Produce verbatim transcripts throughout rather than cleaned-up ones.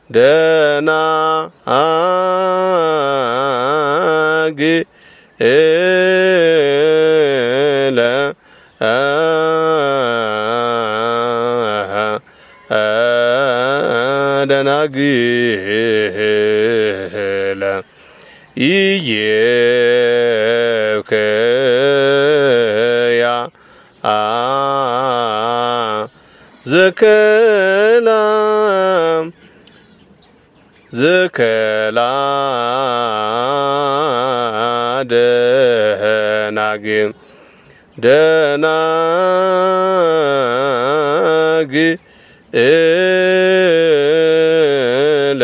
ደና አግ ኤለ ደናግለ ኢየከያ ዘከላ ዘከላ ደናግም ደናግ ኤለ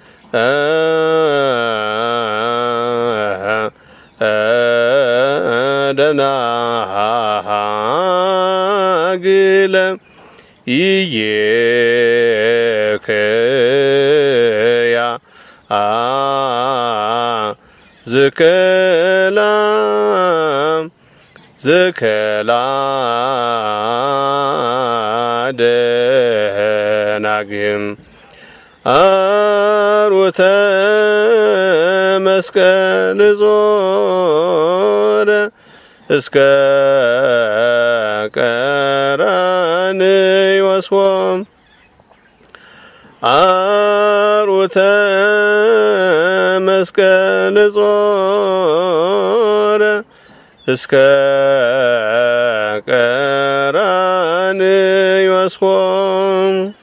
ደናግለ ኢየከያ ዘከላ ዘከላ ደናግም አርወተ መስቀል ዞረ እስከ ቀራንዮ ወስዎም አርወተ መስቀል ዞረ እስከ ቀራንዮ ወስዎም